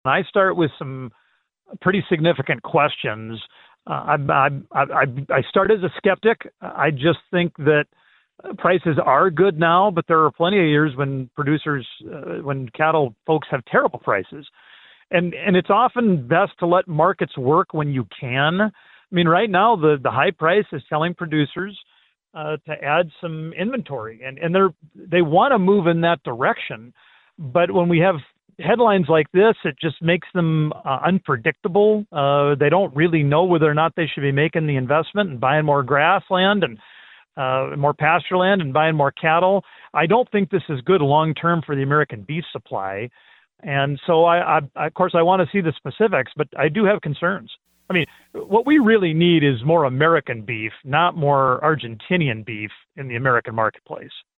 I start with some pretty significant questions. I start as a skeptic. I just think that prices are good now, but there are plenty of years when when cattle folks have terrible prices. And it's often best to let markets work when you can. I mean, right now, the high price is telling producers to add some inventory, and they want to move in that direction. But when we have headlines like this, it just makes them unpredictable. They don't really know whether or not they should be making the investment and buying more grassland and more pasture land and buying more cattle. I don't think this is good long term for the American beef supply. And so of course, I want to see the specifics, but I do have concerns. I mean, what we really need is more American beef, not more Argentinian beef in the American marketplace.